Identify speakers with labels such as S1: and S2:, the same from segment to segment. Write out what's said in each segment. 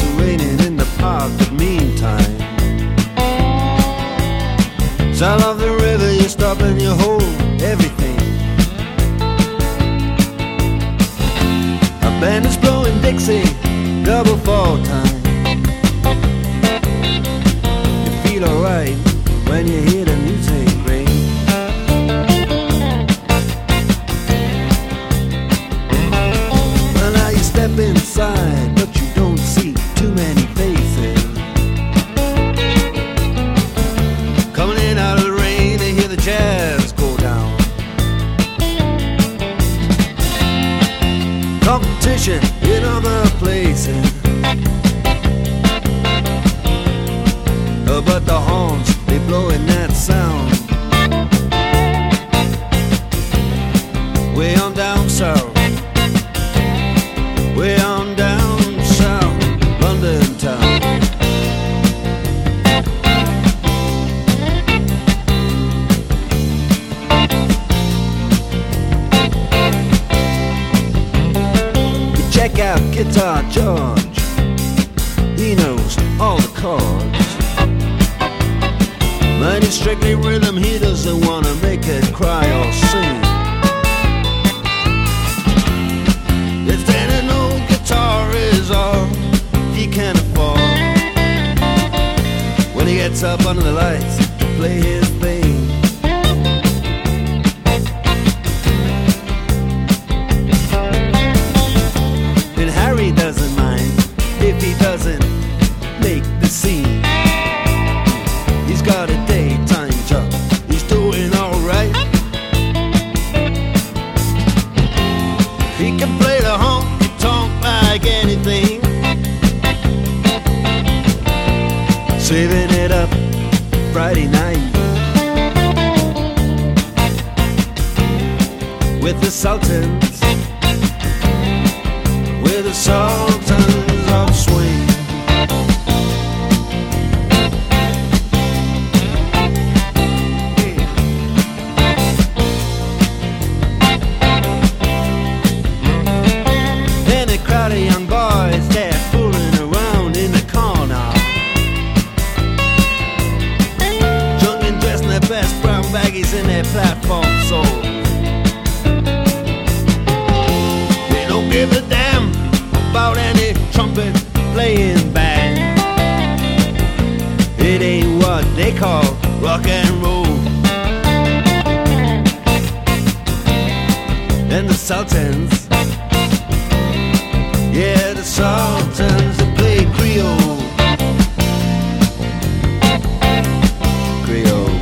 S1: starts raining in the park, but meantime, sound of the river, you stop and you hold everything. A band is blowing Dixie, double fall time. You feel alright when you hear the music ring. Well, now you step inside, but you don't see too many faces. Coming in out of the rain, they hear the jazz go down. Competition in other places, but the horns, they blowing that sound. Way on down south, way on down south, London town. You check out Guitar George, he knows all the chords. But it's strictly rhythm, he doesn't want to make it cry or sing. If any old guitar is all he can afford, when he gets up under the lights to play his thing. And Harry doesn't mind if he doesn't make the scene. He's got a daytime job, he's doing alright. He can play the honky-tonk like anything, saving it up Friday night with the Sultans, with the Sultans of Swing. Crowd of young boys, they're fooling around in the corner, drunk and dressed in their best brown baggies in their platform soles. They don't give a damn about any trumpet playing band. It ain't what they call rock and roll. And the Sultans, yeah, the Sultans, they play Creole. Creole.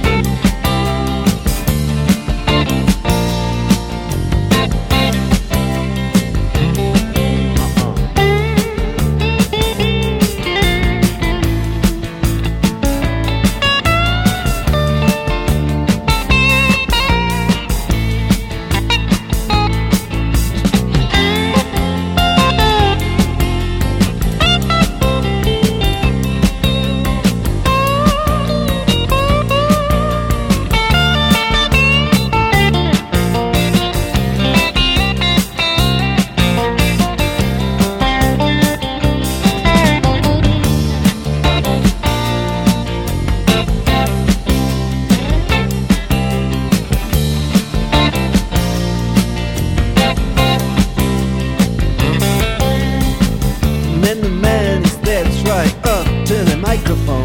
S1: And the man steps right up to the microphone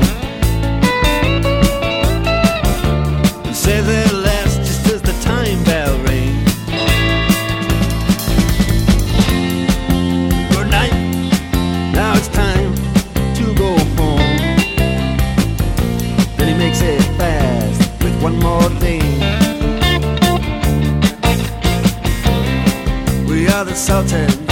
S1: and says at last, just as the time bell rings, good night, now it's time to go home. Then he makes it fast with one more thing. We are the Sultans,